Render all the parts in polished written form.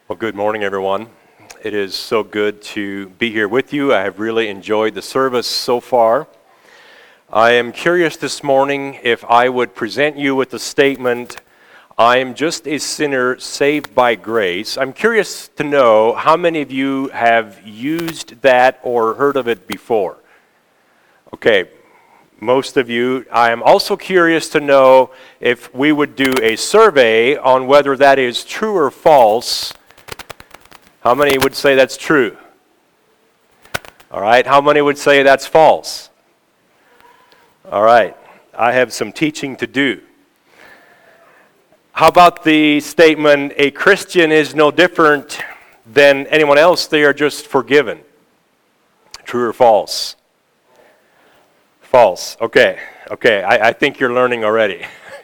Well, good morning, everyone. It is so good to be here with you. I have really enjoyed the service so far. I am curious this morning if I would present you with the statement, I am just a sinner saved by grace. I'm curious to know how many of you have used that or heard of it before. Okay, most of you. I am also curious to know if we would do a survey on whether that is true or false. How many would say that's true? All right, how many would say that's false? All right, I have some teaching to do. How about the statement, a Christian is no different than anyone else, they are just forgiven? True or false? False. Okay, I think you're learning already.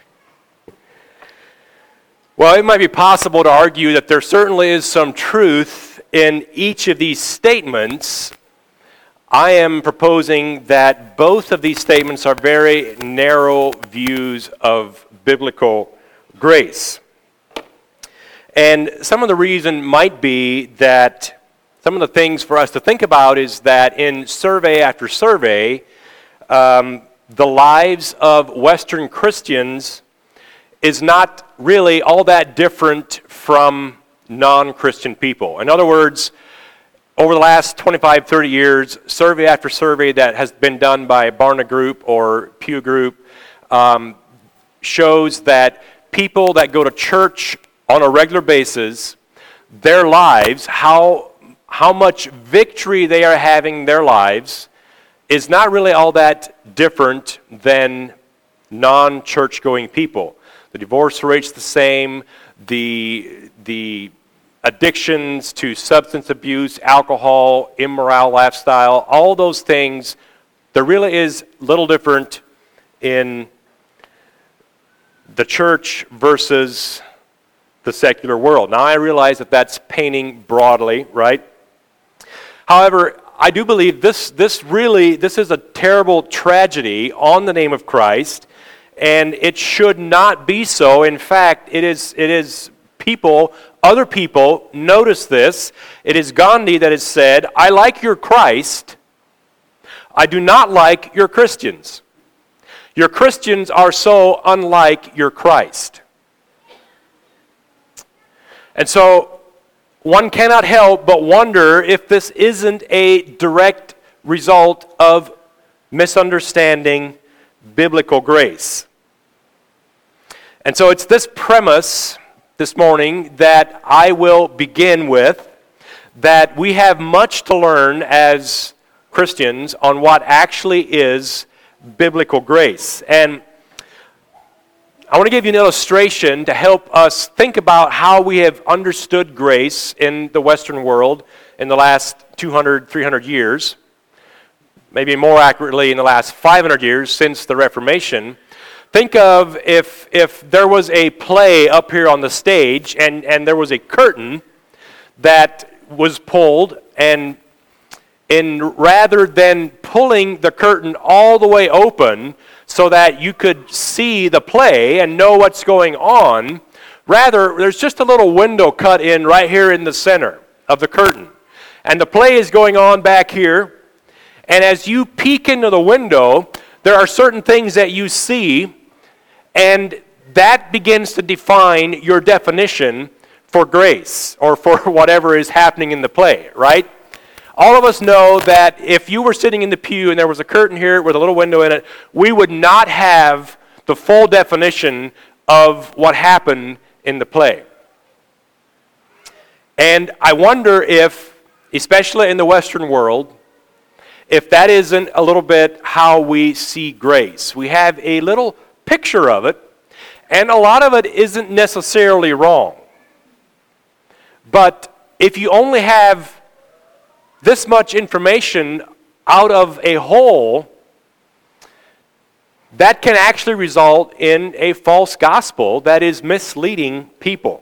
Well, it might be possible to argue that there certainly is some truth in each of these statements. I am proposing that both of these statements are very narrow views of biblical grace. And some of the reason might be that some of the things for us to think about is that in survey after survey, the lives of Western Christians is not really all that different from non-Christian people. In other words, over the last 25, 30 years, survey after survey that has been done by Barna Group or Pew Group shows that people that go to church on a regular basis, their lives, how much victory they are having in their lives is not really all that different than non-church going people. The divorce rate's the same, the addictions to substance abuse, alcohol, immoral lifestyle, all those things, there really is little different in the church versus the secular world. Now I realize that that's painting broadly, right? However, I do believe this is a terrible tragedy on the name of Christ. And it should not be so. In fact, it is people, other people, notice this. It is Gandhi that has said, I like your Christ, I do not like your Christians. Your Christians are so unlike your Christ. And so, one cannot help but wonder if this isn't a direct result of misunderstanding biblical grace. And so it's this premise this morning that I will begin with, that we have much to learn as Christians on what actually is biblical grace. And I want to give you an illustration to help us think about how we have understood grace in the Western world in the last 200, 300 years. Maybe more accurately, in the last 500 years since the Reformation. Think of if there was a play up here on the stage and there was a curtain that was pulled, and rather than pulling the curtain all the way open so that you could see the play and know what's going on, rather there's just a little window cut in right here in the center of the curtain. And the play is going on back here. And as you peek into the window, there are certain things that you see, and that begins to define your definition for grace, or for whatever is happening in the play, right? All of us know that if you were sitting in the pew and there was a curtain here with a little window in it, we would not have the full definition of what happened in the play. And I wonder if, especially in the Western world, if that isn't a little bit how we see grace. We have a little picture of it, and a lot of it isn't necessarily wrong. But if you only have this much information out of a whole, that can actually result in a false gospel that is misleading people.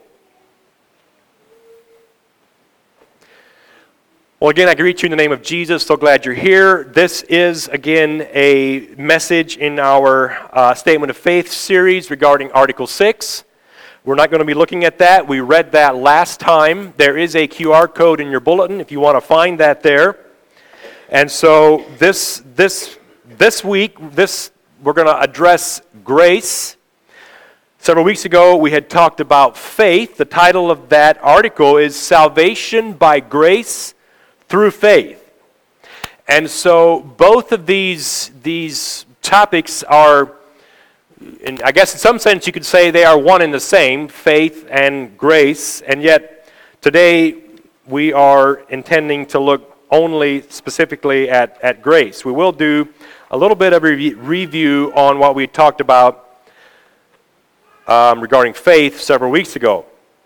Well, again, I greet you in the name of Jesus. So glad you're here. This is, again, a message in our Statement of Faith series regarding Article 6. We're not going to be looking at that. We read that last time. There is a QR code in your bulletin if you want to find that there. And so this week, we're going to address grace. Several weeks ago, we had talked about faith. The title of that article is Salvation by Grace Through Faith. And so both of these topics are, I guess in some sense you could say they are one and the same, faith and grace. And yet today we are intending to look only specifically at grace. We will do a little bit of a review on what we talked about regarding faith several weeks ago.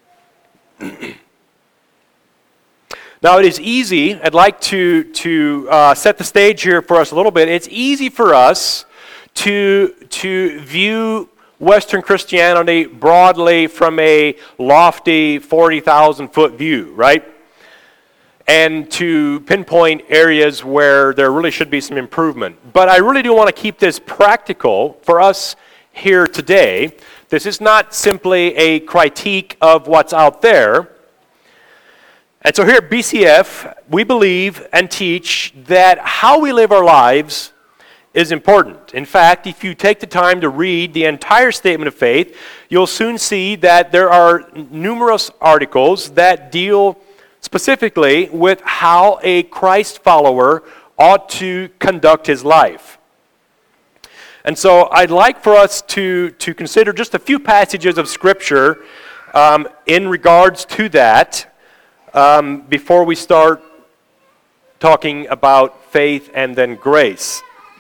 Now it is easy, I'd like to set the stage here for us a little bit. It's easy for us to view Western Christianity broadly from a lofty 40,000-foot view, right? And to pinpoint areas where there really should be some improvement. But I really do want to keep this practical for us here today. This is not simply a critique of what's out there. And so here at BCF, we believe and teach that how we live our lives is important. In fact, if you take the time to read the entire statement of faith, you'll soon see that there are numerous articles that deal specifically with how a Christ follower ought to conduct his life. And so I'd like for us to consider just a few passages of Scripture in regards to that before we start talking about faith and then grace.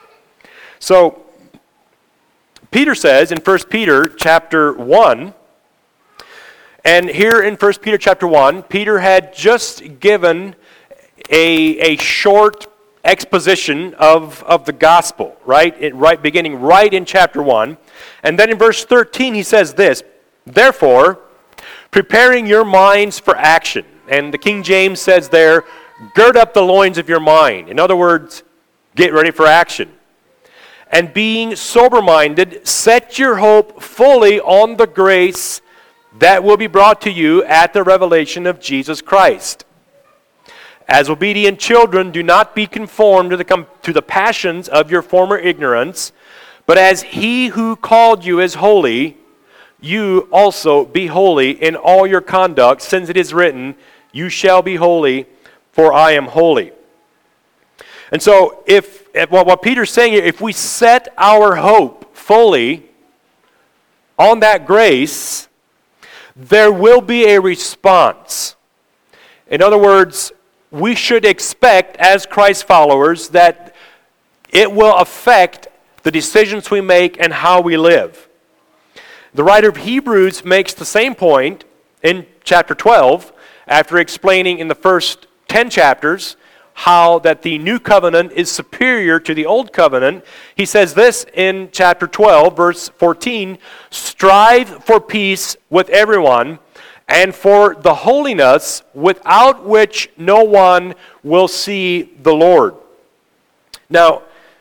So Peter says in 1 Peter chapter 1, and here in 1 Peter chapter 1, Peter had just given a short exposition of the gospel, beginning right in chapter 1. And then in verse 13 he says this, therefore, preparing your minds for action. And the King James says there, gird up the loins of your mind. In other words, get ready for action. And being sober-minded, set your hope fully on the grace that will be brought to you at the revelation of Jesus Christ. As obedient children, do not be conformed to the passions of your former ignorance, but as he who called you is holy, you also be holy in all your conduct, since it is written, you shall be holy, for I am holy. And so, what Peter's saying here, if we set our hope fully on that grace, there will be a response. In other words, we should expect as Christ followers that it will affect the decisions we make and how we live. The writer of Hebrews makes the same point in chapter 12 after explaining in the first 10 chapters how that the new covenant is superior to the old covenant. He says this in chapter 12, verse 14, strive for peace with everyone and for the holiness without which no one will see the Lord. Now,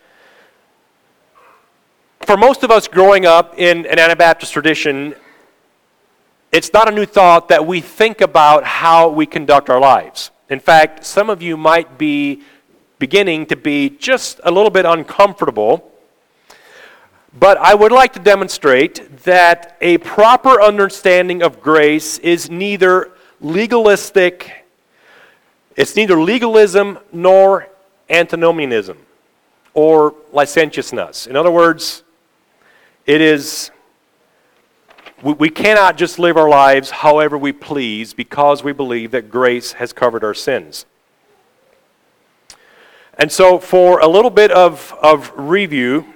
for most of us growing up in an Anabaptist tradition, it's not a new thought that we think about how we conduct our lives. In fact, some of you might be beginning to be just a little bit uncomfortable. But I would like to demonstrate that a proper understanding of grace is neither legalistic, it's neither legalism nor antinomianism or licentiousness. In other words, it is, we cannot just live our lives however we please because we believe that grace has covered our sins. And so for a little bit of review,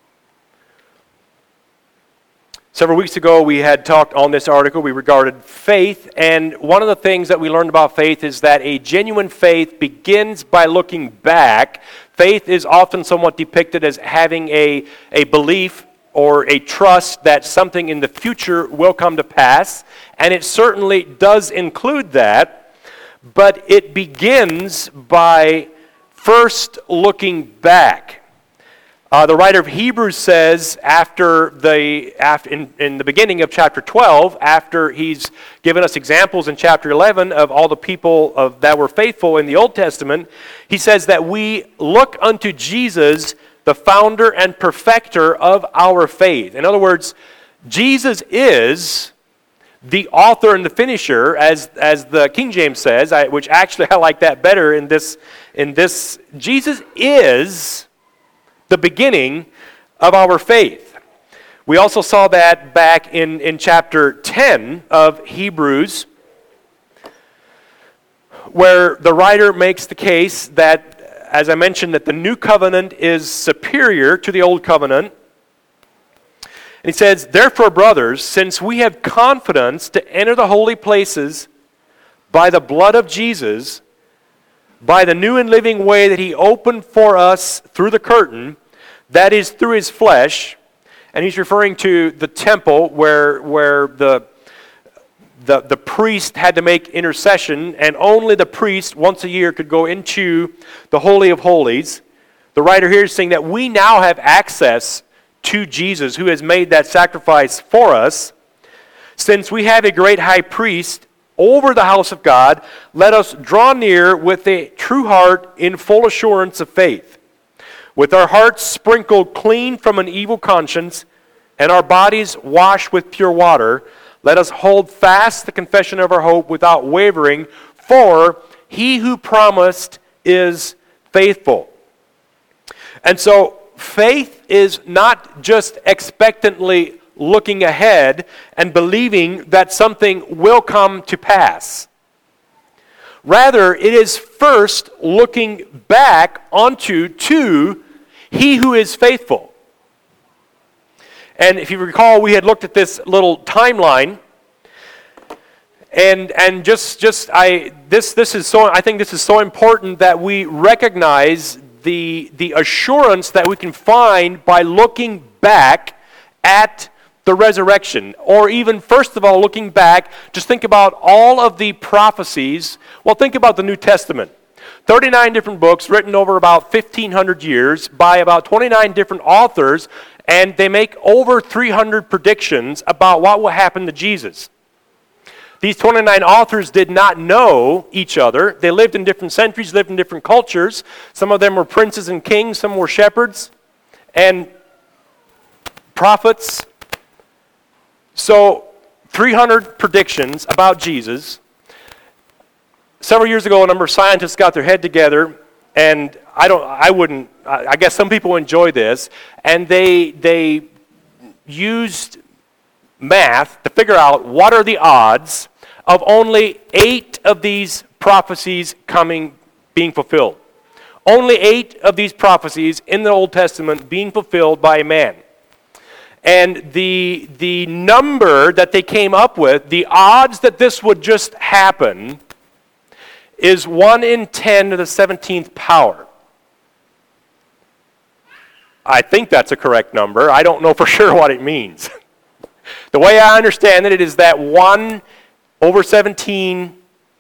several weeks ago we had talked on this article, we regarded faith, and one of the things that we learned about faith is that a genuine faith begins by looking back. Faith is often somewhat depicted as having a belief or a trust that something in the future will come to pass, and it certainly does include that, but it begins by first looking back. The writer of Hebrews says in the beginning of chapter 12, after he's given us examples in chapter 11 of all the people that were faithful in the Old Testament, he says that we look unto Jesus, the founder and perfecter of our faith. In other words, Jesus is the author and the finisher, as the King James says, which actually I like that better in this. Jesus is the beginning of our faith. We also saw that back in chapter 10 of Hebrews, where the writer makes the case that, as I mentioned, that the new covenant is superior to the old covenant. And he says, "Therefore, brothers, since we have confidence to enter the holy places by the blood of Jesus, by the new and living way that he opened for us through the curtain, that is through his flesh," and he's referring to the temple where the priest had to make intercession, and only the priest once a year could go into the Holy of Holies. The writer here is saying that we now have access to Jesus, who has made that sacrifice for us. "Since we have a great high priest over the house of God, let us draw near with a true heart in full assurance of faith, with our hearts sprinkled clean from an evil conscience and our bodies washed with pure water. Let us hold fast the confession of our hope without wavering, for he who promised is faithful." And so faith is not just expectantly looking ahead and believing that something will come to pass. Rather, it is first looking back to he who is faithful. And if you recall, we had looked at this little timeline, and this is so, I think this is so important that we recognize the assurance that we can find by looking back at the resurrection, or even first of all looking back, just think about all of the prophecies. Well, think about the New Testament. 39 different books written over about 1,500 years by about 29 different authors, and they make over 300 predictions about what will happen to Jesus. These 29 authors did not know each other. They lived in different centuries, lived in different cultures. Some of them were princes and kings, some were shepherds and prophets. So 300 predictions about Jesus. Several years ago, a number of scientists got their head together, and I guess some people enjoy this, and they used math to figure out what are the odds of only 8 of these prophecies being fulfilled. Only 8 of these prophecies in the Old Testament being fulfilled by a man. And the number that they came up with, the odds that this would just happen, is 1 in 10 to the 17th power. I think that's a correct number. I don't know for sure what it means. The way I understand it is that 1 over 17,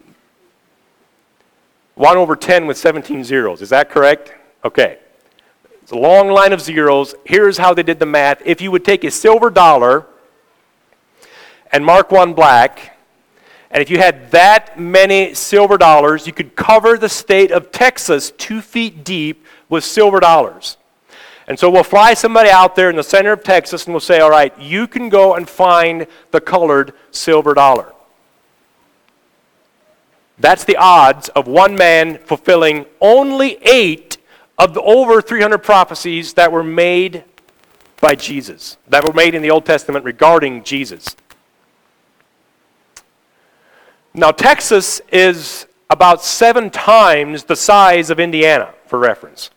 1 over 10 with 17 zeros. Is that correct? Okay. It's a long line of zeros. Here's how they did the math. If you would take a silver dollar and mark one black, and if you had that many silver dollars, you could cover the state of Texas 2 feet deep with silver dollars. And so we'll fly somebody out there in the center of Texas and we'll say, all right, you can go and find the colored silver dollar. That's the odds of one man fulfilling only 8 of the over 300 prophecies that were made by Jesus, that were made in the Old Testament regarding Jesus. Now, Texas is about 7 times the size of Indiana, for reference.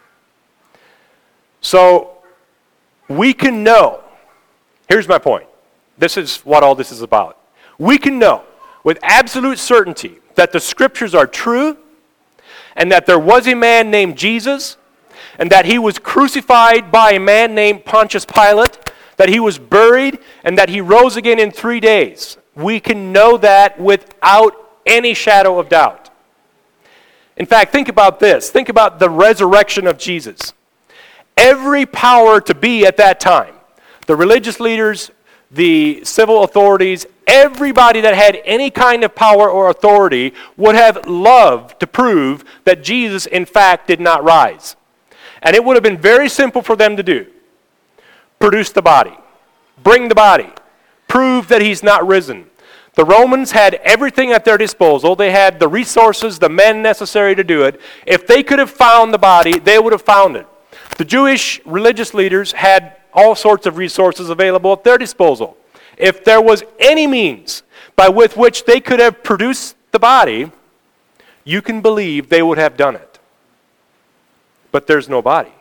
So, we can know, here's my point. This is what all this is about. We can know with absolute certainty that the Scriptures are true, and that there was a man named Jesus, and that he was crucified by a man named Pontius Pilate, that he was buried, and that he rose again in 3 days. We can know that without any shadow of doubt. In fact, think about this. Think about the resurrection of Jesus. every power to be at that time. The religious leaders, the civil authorities, everybody that had any kind of power or authority would have loved to prove that Jesus, in fact, did not rise. And it would have been very simple for them to do. Produce the body. Bring the body. Prove that he's not risen. The Romans had everything at their disposal. They had the resources, the men necessary to do it. If they could have found the body, they would have found it. The Jewish religious leaders had all sorts of resources available at their disposal. If there was any means by with which they could have produced the body, you can believe they would have done it. But there's no body.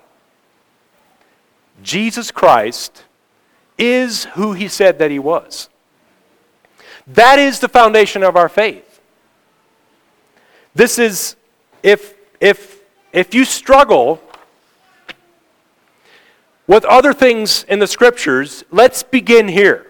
Jesus Christ is who he said that he was. That is the foundation of our faith. This is, if you struggle with other things in the Scriptures, let's begin here.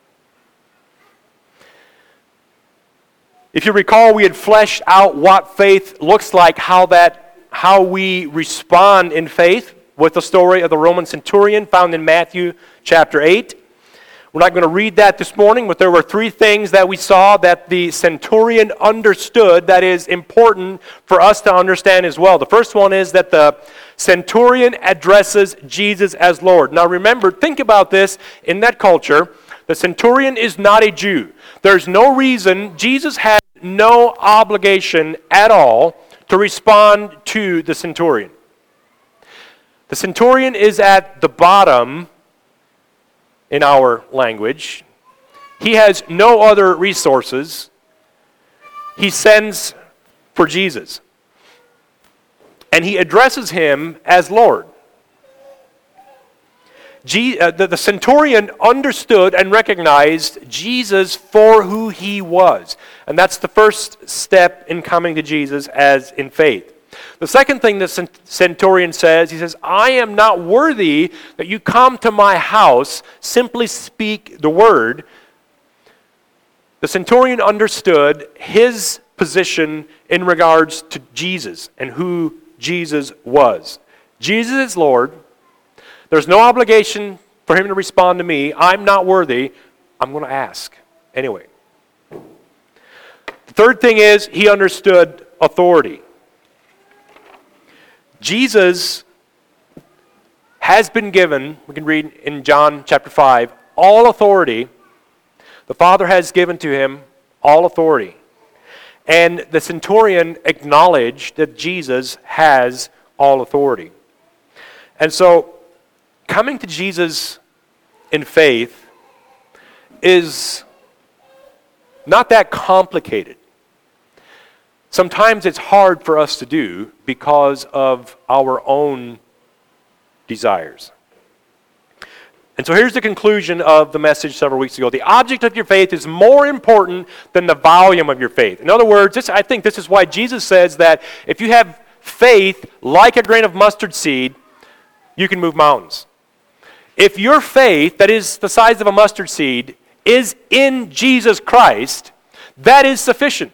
If you recall, we had fleshed out what faith looks like, how we respond in faith with the story of the Roman centurion found in Matthew chapter 8. We're not going to read that this morning, but there were three things that we saw that the centurion understood that is important for us to understand as well. The first one is that the centurion addresses Jesus as Lord. Now remember, think about this in that culture. The centurion is not a Jew. There's no reason, Jesus had no obligation at all to respond to the centurion. The centurion is at the bottom in our language. He has no other resources. He sends for Jesus. And he addresses him as Lord. The centurion understood and recognized Jesus for who he was. And that's the first step in coming to Jesus as in faith. The second thing the centurion says, he says, I am not worthy that you come to my house, simply speak the word. The centurion understood his position in regards to Jesus and who Jesus was. Jesus is Lord. There's no obligation for him to respond to me. I'm not worthy. I'm going to ask anyway. The third thing is he understood authority. Jesus has been given, we can read in John chapter 5, all authority. The Father has given to him all authority. And the centurion acknowledged that Jesus has all authority. And so, coming to Jesus in faith is not that complicated. Sometimes it's hard for us to do because of our own desires. And so here's the conclusion of the message several weeks ago. The object of your faith is more important than the volume of your faith. In other words, I think this is why Jesus says that if you have faith like a grain of mustard seed, you can move mountains. If your faith, that is the size of a mustard seed, is in Jesus Christ, that is sufficient.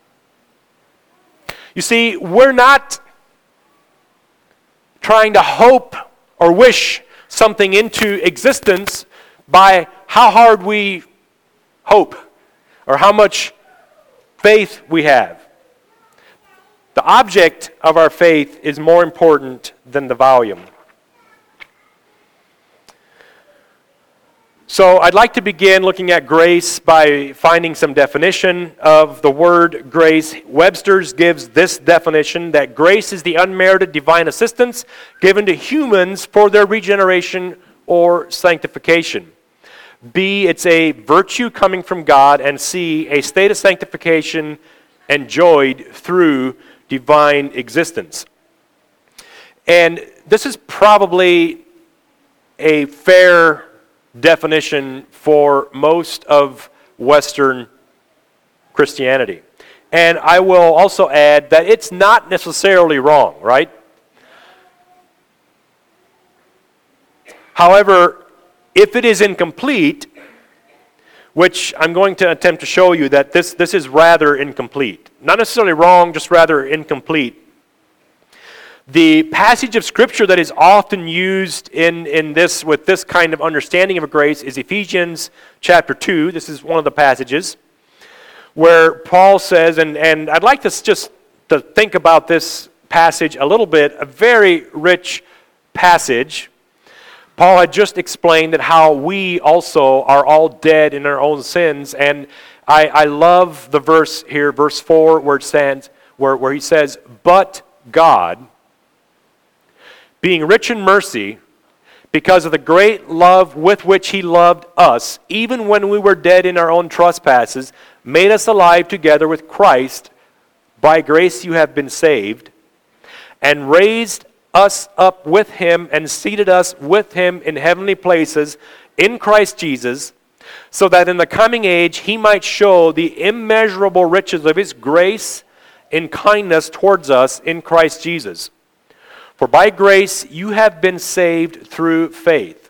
You see, we're not trying to hope or wish something into existence by how hard we hope or how much faith we have. The object of our faith is more important than the volume. So I'd like to begin looking at grace by finding some definition of the word grace. Webster's gives this definition, that grace is the unmerited divine assistance given to humans for their regeneration or sanctification. B, it's a virtue coming from God. And C, a state of sanctification enjoyed through divine existence. And this is probably a fair definition for most of Western Christianity. And I will also add that it's not necessarily wrong, right? However, if it is incomplete, which I'm going to attempt to show you that this is rather incomplete. Not necessarily wrong, just rather incomplete. The passage of Scripture that is often used in this with this kind of understanding of grace is Ephesians chapter 2. This is one of the passages where Paul says, and I'd like to just to think about this passage a little bit, a very rich passage. Paul had just explained that how we also are all dead in our own sins, and I love the verse here, verse 4, where it stands, where he says, "But God, being rich in mercy, because of the great love with which he loved us, even when we were dead in our own trespasses, made us alive together with Christ. By grace you have been saved, and raised us up with him, and seated us with him in heavenly places in Christ Jesus, so that in the coming age he might show the immeasurable riches of his grace in kindness towards us in Christ Jesus. For by grace you have been saved through faith.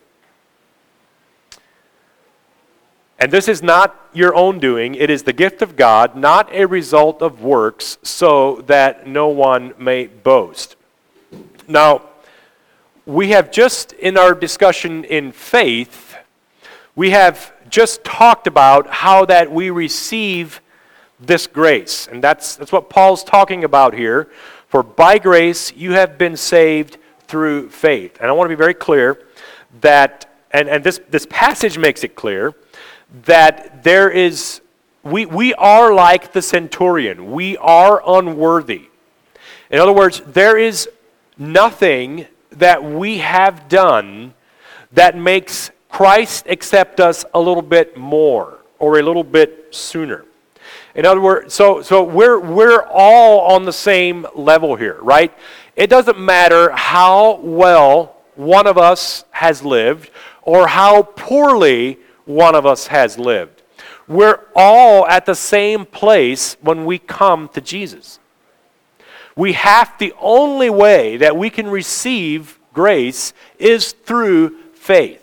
And this is not your own doing, it is the gift of God, not a result of works, so that no one may boast." Now, we have just in our discussion in faith, we have just talked about how that we receive this grace. And that's what Paul's talking about here. For by grace you have been saved through faith. And I want to be very clear that, and this passage makes it clear, that there is, we are like the centurion. We are unworthy. In other words, there is nothing that we have done that makes Christ accept us a little bit more or a little bit sooner. In other words, so we're all on the same level here, right? It doesn't matter how well one of us has lived or how poorly one of us has lived. We're all at the same place when we come to Jesus. The only way that we can receive grace is through faith.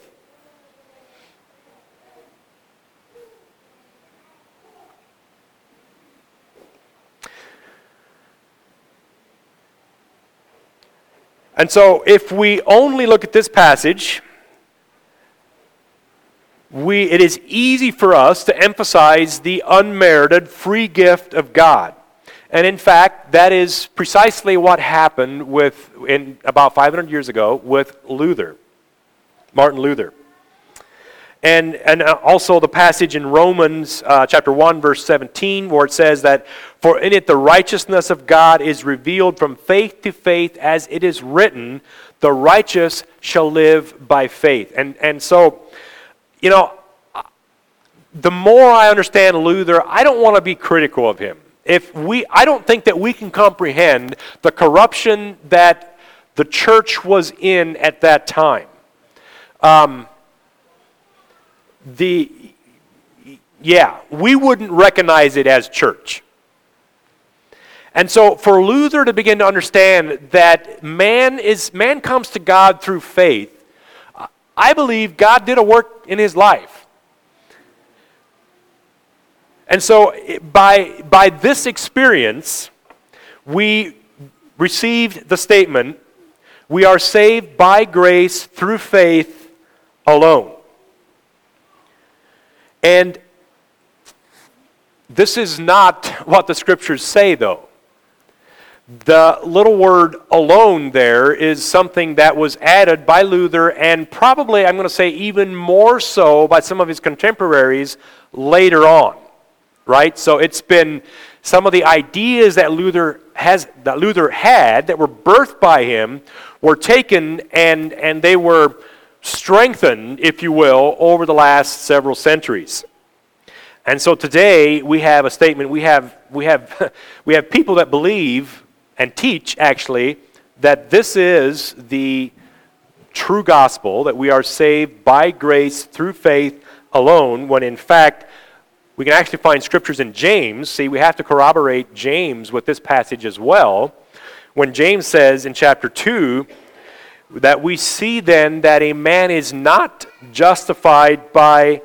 And so if we only look at this passage, it is easy for us to emphasize the unmerited free gift of God. And in fact, that is precisely what happened in about 500 years ago with Luther, Martin Luther. And also the passage in Romans chapter 1, verse 17, where it says that, "For in it the righteousness of God is revealed from faith to faith, as it is written, the righteous shall live by faith." And so, the more I understand Luther, I don't want to be critical of him. I don't think that we can comprehend the corruption that the church was in at that time. We wouldn't recognize it as church. And so for Luther to begin to understand that man comes to God through faith, I believe God did a work in his life. And so by this experience, we received the statement, we are saved by grace through faith alone. And this is not what the Scriptures say, though. The little word alone there is something that was added by Luther, and probably, I'm going to say even more so by some of his contemporaries later on. Right? So it's been some of the ideas that Luther had that were birthed by him were taken and they were strengthened, if you will, over the last several centuries. And so today we have a statement. We have people that believe and teach actually that this is the true gospel, that we are saved by grace through faith alone, when in fact we can actually find scriptures in James. See, we have to corroborate James with this passage as well. When James says in chapter 2 that we see then that a man is not justified by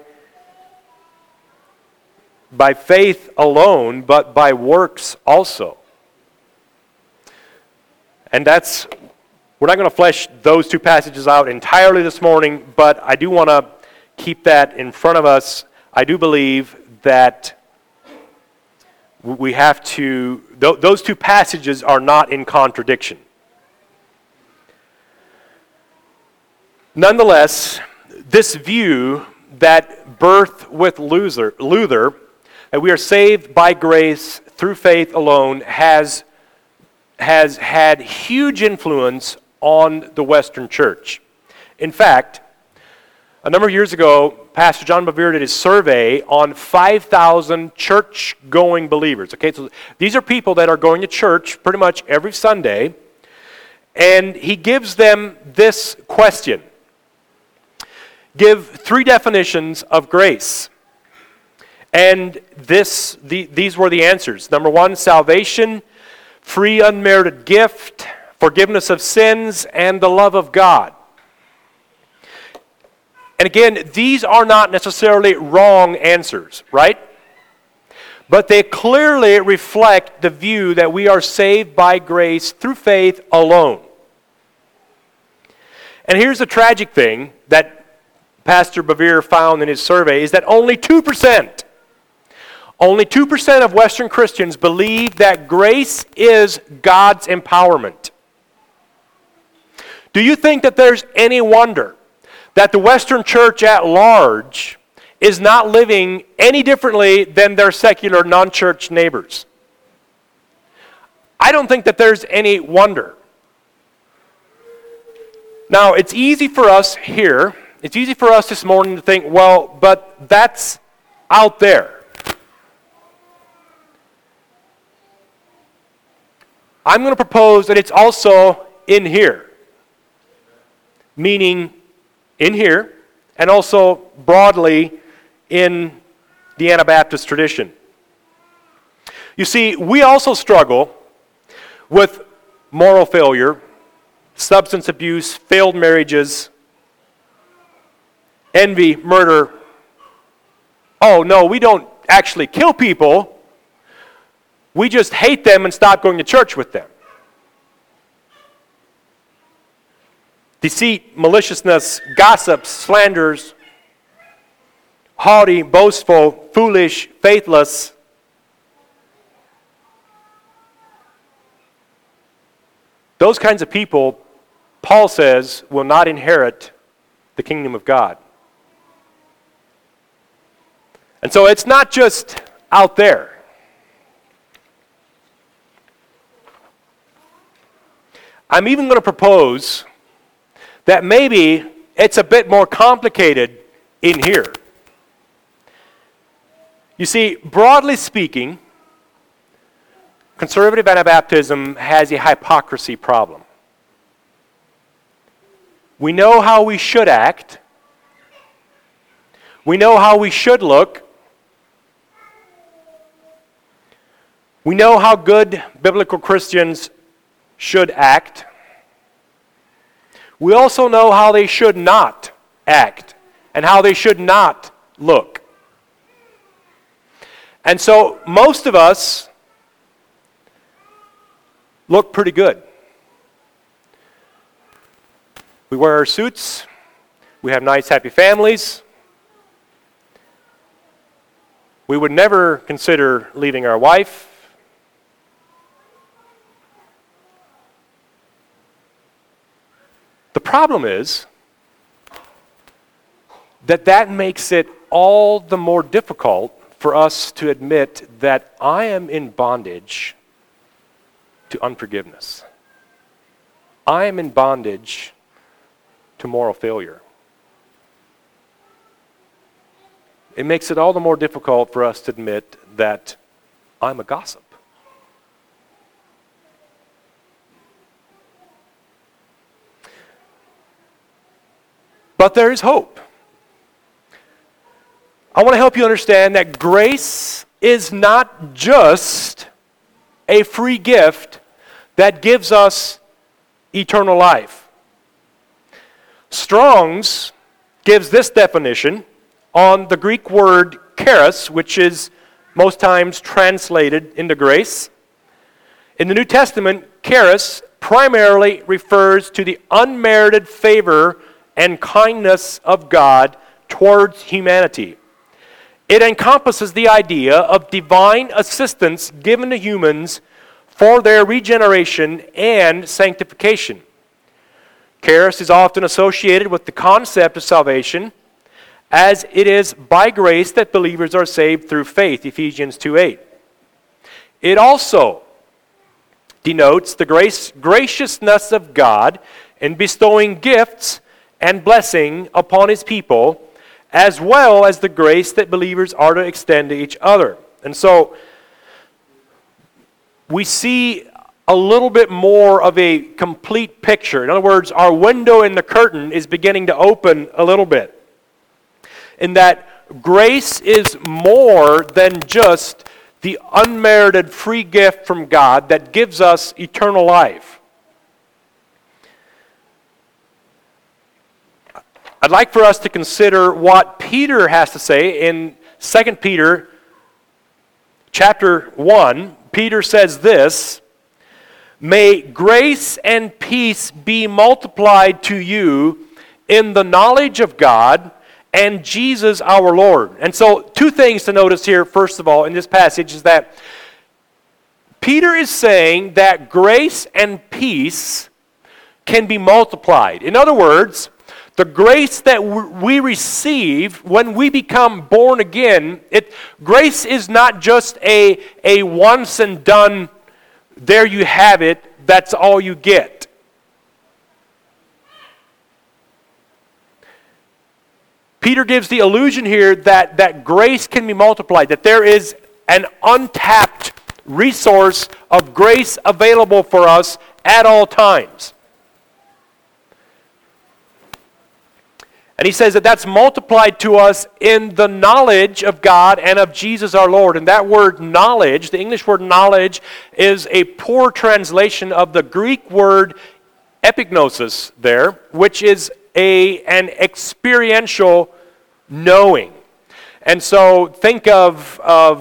faith alone, but by works also. And that's We're not going to flesh those two passages out entirely this morning, but I do want to keep that in front of us. I do believe that we have to, those two passages are not in contradiction. Nonetheless, this view that birth with Luther, that we are saved by grace through faith alone, has had huge influence on the Western church. In fact, a number of years ago, Pastor John Bevere did a survey on 5,000 church-going believers. Okay, so these are people that are going to church pretty much every Sunday, and he gives them this question. Give 3 definitions of grace. And these were the answers. Number 1, salvation, free unmerited gift, forgiveness of sins, and the love of God. And again, these are not necessarily wrong answers, right? But they clearly reflect the view that we are saved by grace through faith alone. And here's the tragic thing that Pastor Bevere found in his survey, is that only 2% of Western Christians believe that grace is God's empowerment. Do you think that there's any wonder that the Western church at large is not living any differently than their secular non-church neighbors? I don't think that there's any wonder. Now, it's easy for us here, it's easy for us this morning to think, well, but that's out there. I'm going to propose that it's also in here. Meaning in here, and also broadly in the Anabaptist tradition. You see, we also struggle with moral failure, substance abuse, failed marriages, envy, murder. Oh, no, we don't actually kill people. We just hate them and stop going to church with them. Deceit, maliciousness, gossips, slanders, haughty, boastful, foolish, faithless. Those kinds of people, Paul says, will not inherit the kingdom of God. And so it's not just out there. I'm even going to propose that maybe it's a bit more complicated in here. You see, broadly speaking, conservative Anabaptism has a hypocrisy problem. We know how we should act. We know how we should look. We know how good biblical Christians should act. We also know how they should not act and how they should not look. And so most of us look pretty good. We wear our suits. We have nice, happy families. We would never consider leaving our wife. The problem is that makes it all the more difficult for us to admit that I am in bondage to unforgiveness. I am in bondage to moral failure. It makes it all the more difficult for us to admit that I'm a gossip. But there is hope. I want to help you understand that grace is not just a free gift that gives us eternal life. Strong's gives this definition on the Greek word charis, which is most times translated into grace. In the New Testament, charis primarily refers to the unmerited favor and kindness of God towards humanity. It encompasses the idea of divine assistance given to humans for their regeneration and sanctification. Charis is often associated with the concept of salvation, as it is by grace that believers are saved through faith, Ephesians 2:8. It also denotes the graciousness of God in bestowing gifts and blessing upon His people, as well as the grace that believers are to extend to each other. And so, we see a little bit more of a complete picture. In other words, our window in the curtain is beginning to open a little bit. In that grace is more than just the unmerited free gift from God that gives us eternal life. I'd like for us to consider what Peter has to say in 2 Peter chapter 1. Peter says this, "May grace and peace be multiplied to you in the knowledge of God and Jesus our Lord." And so, two things to notice here, first of all, in this passage is that Peter is saying that grace and peace can be multiplied. In other words, the grace that we receive when we become born again, grace is not just a once and done, there you have it, that's all you get. Peter gives the illusion here that grace can be multiplied, that there is an untapped resource of grace available for us at all times. And he says that that's multiplied to us in the knowledge of God and of Jesus our Lord. And that word knowledge, the English word knowledge, is a poor translation of the Greek word epignosis there, which is an experiential knowing. And so think of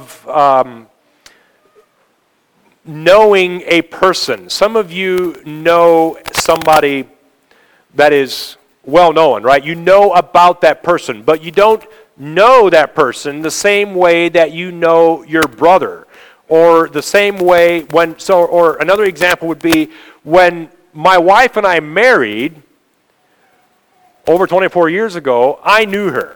knowing a person. Some of you know somebody that is well known, right? You know about that person, but you don't know that person the same way that you know your brother, or the same way or another example would be when my wife and I married over 24 years ago, I knew her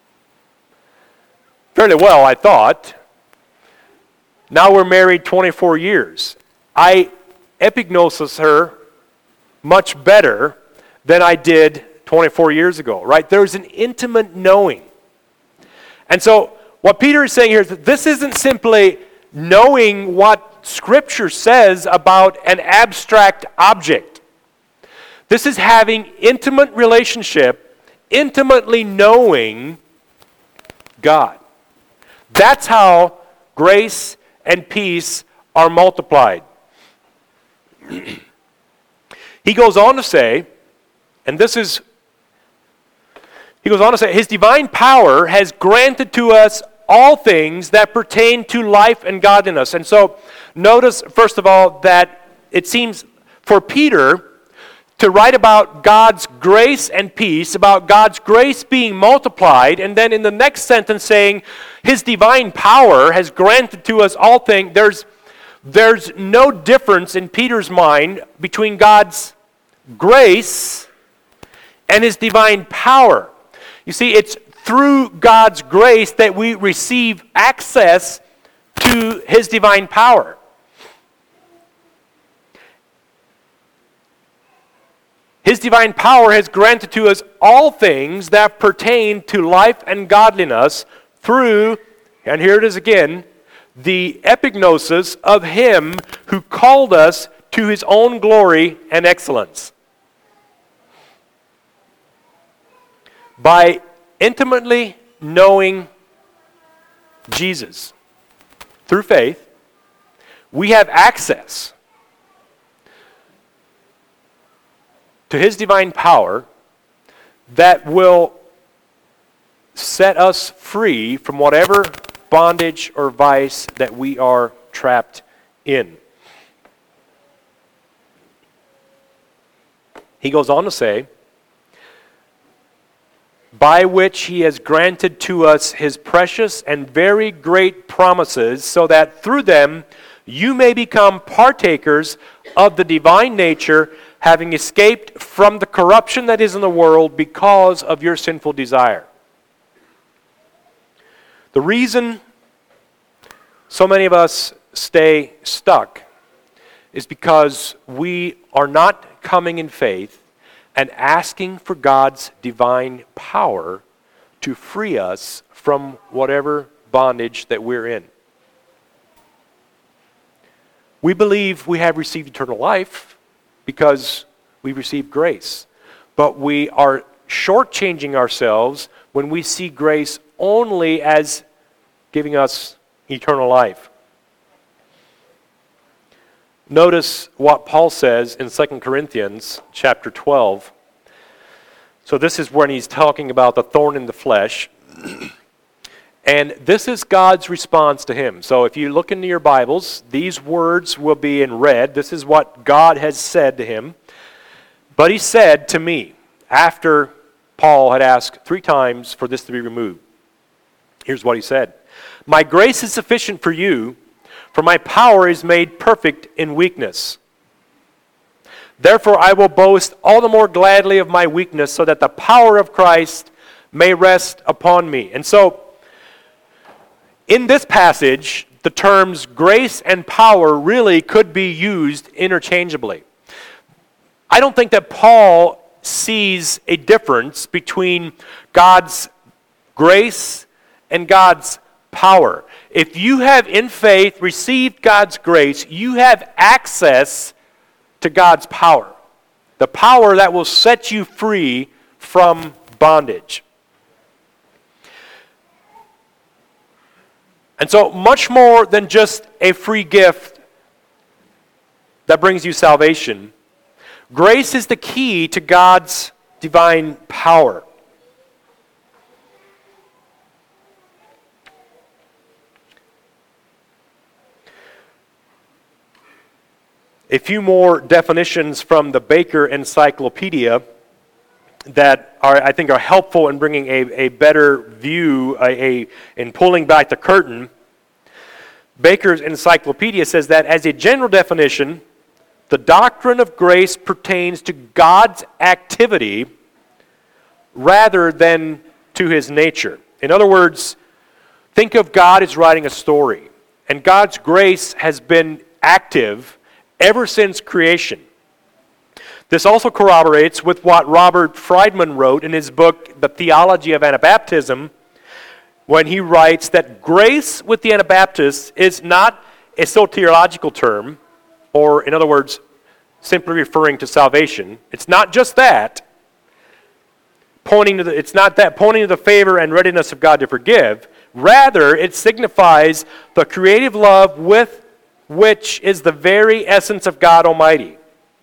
fairly well, I thought. Now we're married 24 years. I epignosis her much better than I did 24 years ago, right? There's an intimate knowing. And so what Peter is saying here is that this isn't simply knowing what Scripture says about an abstract object. This is having intimate relationship, intimately knowing God. That's how grace and peace are multiplied. He goes on to say, His divine power has granted to us all things that pertain to life and godliness. And so, notice, first of all, that it seems for Peter to write about God's grace and peace, about God's grace being multiplied, and then in the next sentence saying, His divine power has granted to us all things. There's no difference in Peter's mind between God's grace and His divine power. You see, it's through God's grace that we receive access to His divine power. His divine power has granted to us all things that pertain to life and godliness through, and here it is again, the epignosis of Him who called us to His own glory and excellence. By intimately knowing Jesus through faith, we have access to His divine power that will set us free from whatever bondage or vice that we are trapped in. He goes on to say, by which he has granted to us his precious and very great promises, so that through them you may become partakers of the divine nature, having escaped from the corruption that is in the world because of your sinful desire. The reason so many of us stay stuck is because we are not coming in faith and asking for God's divine power to free us from whatever bondage that we're in. We believe we have received eternal life because we received grace. But we are shortchanging ourselves when we see grace only as giving us eternal life. Notice what Paul says in 2 Corinthians chapter 12. So this is when he's talking about the thorn in the flesh. And this is God's response to him. So if you look into your Bibles, these words will be in red. This is what God has said to him. But he said to me, after Paul had asked 3 times for this to be removed. Here's what he said. My grace is sufficient for you, for my power is made perfect in weakness. Therefore I will boast all the more gladly of my weakness, so that the power of Christ may rest upon me. And so, in this passage, the terms grace and power really could be used interchangeably. I don't think that Paul sees a difference between God's grace and God's power. If you have in faith received God's grace, you have access to God's power. The power that will set you free from bondage. And so much more than just a free gift that brings you salvation, grace is the key to God's divine power. A few more definitions from the Baker Encyclopedia that I think are helpful in bringing a better view, in pulling back the curtain. Baker's Encyclopedia says that as a general definition, the doctrine of grace pertains to God's activity rather than to his nature. In other words, think of God as writing a story, and God's grace has been active ever since creation. This also corroborates with what Robert Friedman wrote in his book, The Theology of Anabaptism, when he writes that grace with the Anabaptists is not a soteriological term, or in other words, simply referring to salvation. It's not just that, pointing to the favor and readiness of God to forgive. Rather, it signifies the creative love with which is the very essence of God Almighty.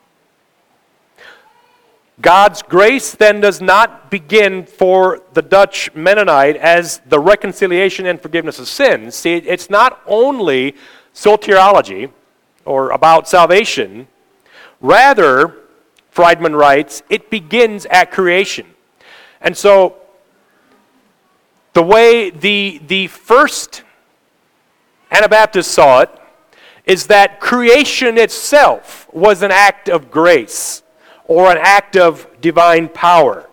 God's grace then does not begin for the Dutch Mennonite as the reconciliation and forgiveness of sins. See, it's not only soteriology or about salvation. Rather, Friedman writes, it begins at creation. And so, the way the first Anabaptists saw it is that creation itself was an act of grace or an act of divine power.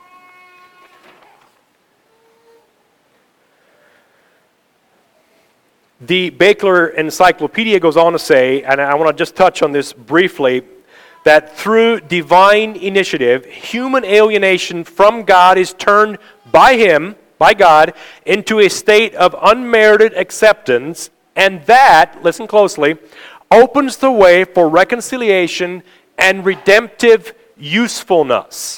The Baker Encyclopedia goes on to say, and I want to just touch on this briefly, that through divine initiative, human alienation from God is turned by him, by God, into a state of unmerited acceptance. And that, listen closely, opens the way for reconciliation and redemptive usefulness.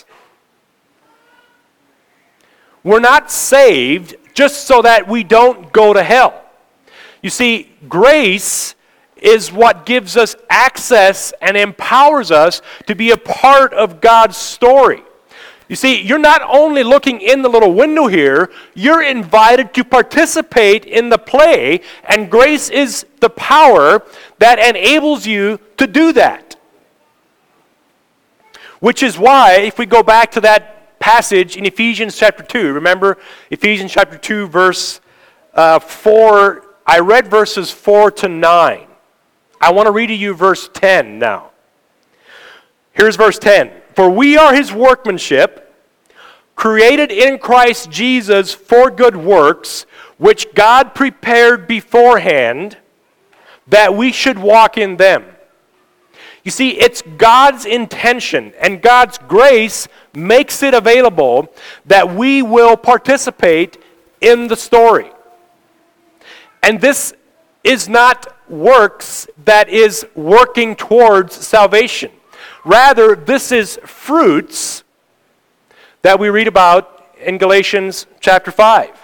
We're not saved just so that we don't go to hell. You see, grace is what gives us access and empowers us to be a part of God's story. You see, you're not only looking in the little window here, you're invited to participate in the play, and grace is the power that enables you to do that. Which is why, if we go back to that passage in Ephesians chapter 2, remember Ephesians chapter 2, verse 4, I read verses 4 to 9. I want to read to you verse 10 now. Here's verse 10. For we are his workmanship, created in Christ Jesus for good works, which God prepared beforehand that we should walk in them. You see, it's God's intention and God's grace makes it available that we will participate in the story. And this is not works that is working towards salvation. Rather, this is fruits that we read about in Galatians chapter 5.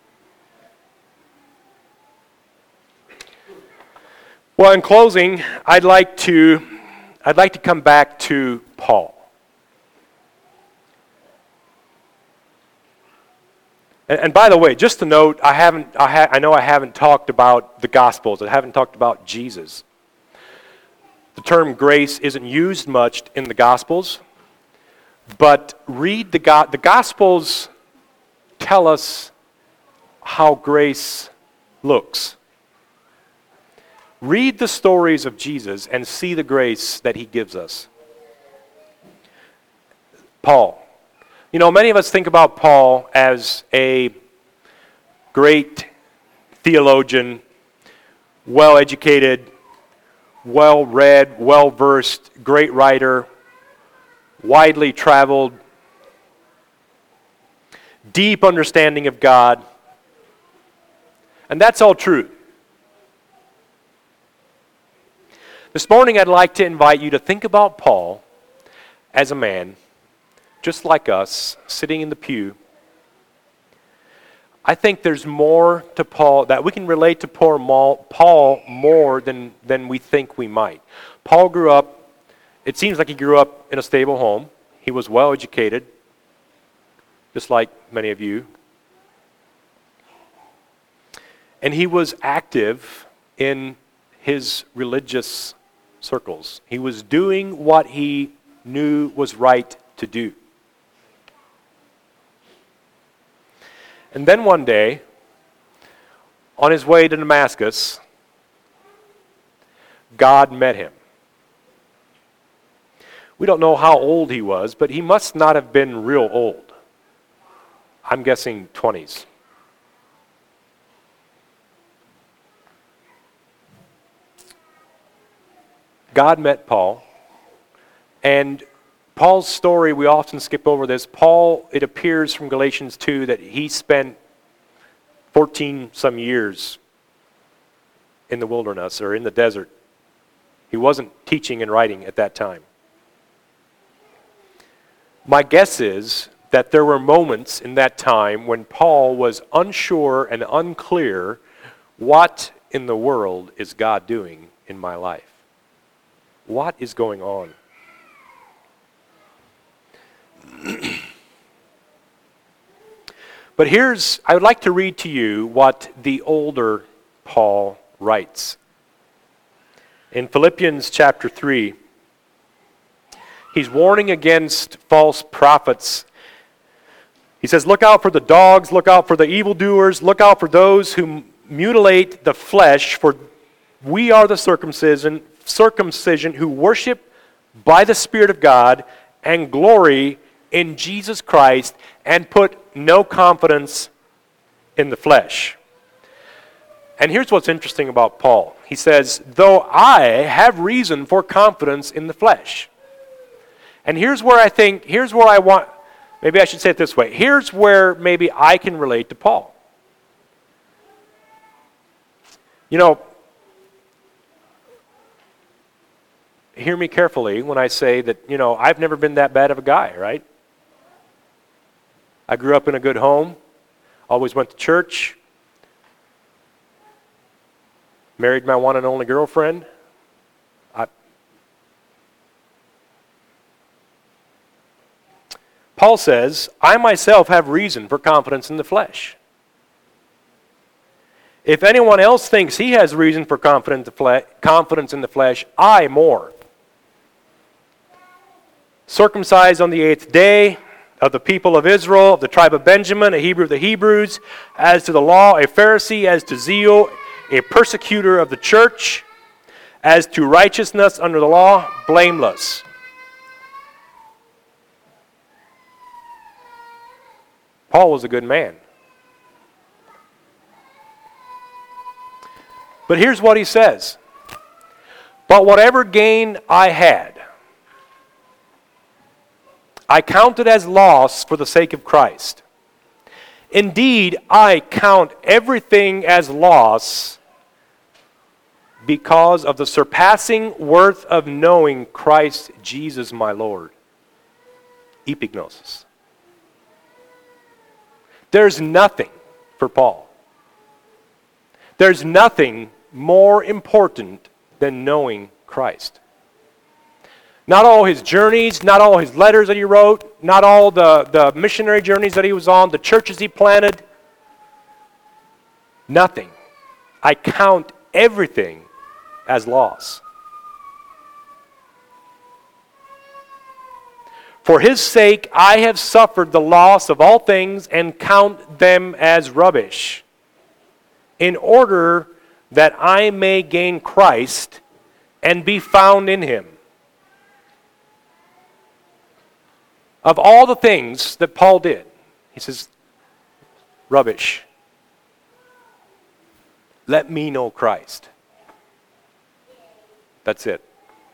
Well, in closing, I'd like to come back to Paul. And by the way, just to note, I know I haven't talked about the Gospels. I haven't talked about Jesus. The term grace isn't used much in the Gospels, but read the Gospels tell us how grace looks. Read the stories of Jesus and see the grace that he gives us. Paul. You know, many of us think about Paul as a great theologian, well-educated, well-read, well-versed, great writer, widely traveled, deep understanding of God. And that's all true. This morning I'd like to invite you to think about Paul as a man just like us, sitting in the pew. I think there's more to Paul, that we can relate to Paul more than we think we might. Paul grew up, it seems like he grew up in a stable home. He was well educated, just like many of you. And he was active in his religious circles. He was doing what he knew was right to do. And then one day, on his way to Damascus, God met him. We don't know how old he was, but he must not have been real old. I'm guessing 20s. God met Paul, and Paul's story, we often skip over this. Paul, it appears from Galatians 2 that he spent 14 some years in the wilderness or in the desert. He wasn't teaching and writing at that time. My guess is that there were moments in that time when Paul was unsure and unclear, what in the world is God doing in my life? What is going on? But I would like to read to you what the older Paul writes. In Philippians chapter 3, he's warning against false prophets. He says, look out for the dogs, look out for the evildoers, look out for those who mutilate the flesh, for we are the circumcision who worship by the Spirit of God and glory in Jesus Christ and put no confidence in the flesh. And here's what's interesting about Paul. He says, though I have reason for confidence in the flesh. And here's where I want, maybe I should say it this way. Here's where maybe I can relate to Paul. You know, hear me carefully when I say that, I've never been that bad of a guy, right? I grew up in a good home, always went to church, married my one and only girlfriend. Paul says, I myself have reason for confidence in the flesh. If anyone else thinks he has reason for confidence in the flesh, I more. circumcised on the 8th day, of the people of Israel, of the tribe of Benjamin, a Hebrew of the Hebrews, as to the law, a Pharisee, as to zeal, a persecutor of the church, as to righteousness under the law, blameless. Paul was a good man. But here's what he says. But whatever gain I had, I counted as loss for the sake of Christ. Indeed, I count everything as loss because of the surpassing worth of knowing Christ Jesus my Lord. Epignosis. There's nothing for Paul. There's nothing more important than knowing Christ. Not all his journeys, not all his letters that he wrote, not all the missionary journeys that he was on, the churches he planted. Nothing. I count everything as loss. For his sake I have suffered the loss of all things and count them as rubbish, in order that I may gain Christ and be found in him. Of all the things that Paul did, he says, rubbish. Let me know Christ. That's it.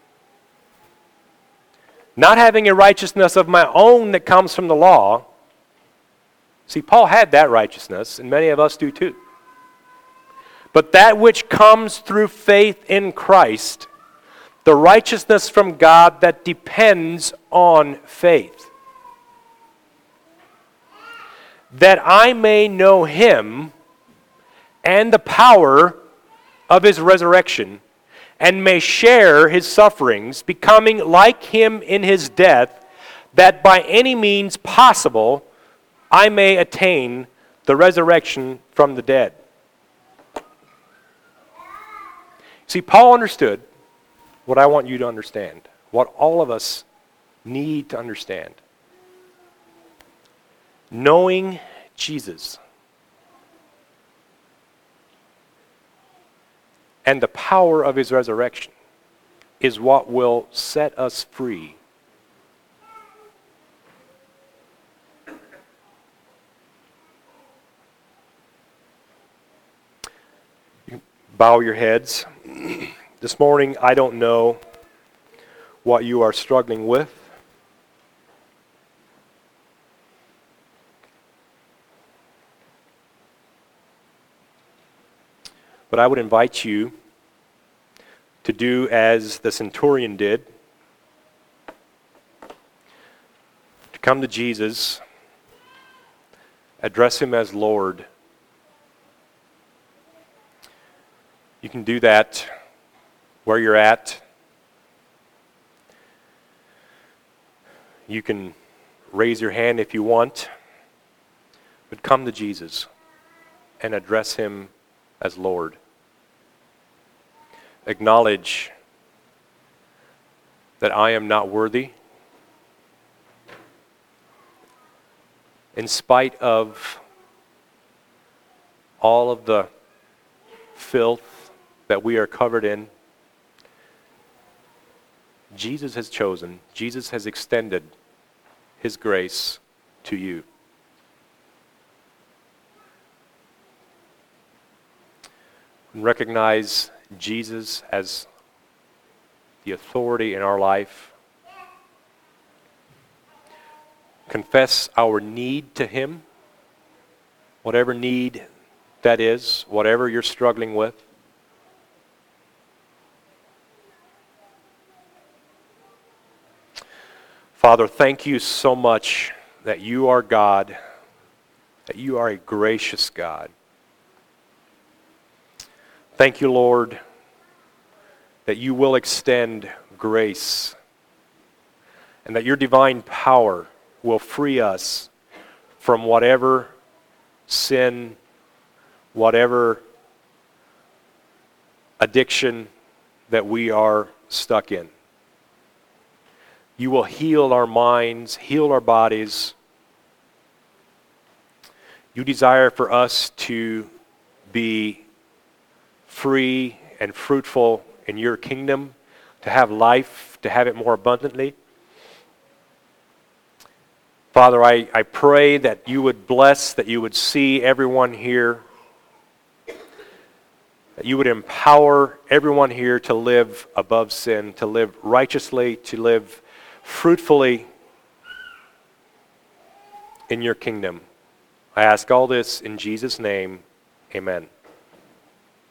Not having a righteousness of my own that comes from the law. See, Paul had that righteousness, and many of us do too. But that which comes through faith in Christ, the righteousness from God that depends on faith. That I may know him and the power of his resurrection, and may share his sufferings, becoming like him in his death, that by any means possible I may attain the resurrection from the dead. See, Paul understood what I want you to understand, what all of us need to understand. Knowing Jesus and the power of his resurrection is what will set us free. You bow your heads. This morning, I don't know what you are struggling with. But I would invite you to do as the centurion did, to come to Jesus, address him as Lord. You can do that where you're at. You can raise your hand if you want, but come to Jesus and address him as Lord. Acknowledge that I am not worthy. In spite of all of the filth that we are covered in, Jesus has chosen, Jesus has extended his grace to you. And recognize Jesus as the authority in our life. Confess our need to him, whatever need that is, whatever you're struggling with. Father, thank you so much that you are God, that you are a gracious God. Thank you, Lord, that you will extend grace and that your divine power will free us from whatever sin, whatever addiction that we are stuck in. You will heal our minds, heal our bodies. You desire for us to be free and fruitful in your kingdom, to have life, to have it more abundantly. Father, I pray that you would bless, that you would see everyone here, that you would empower everyone here to live above sin, to live righteously, to live fruitfully in your kingdom. I ask all this in Jesus' name. Amen.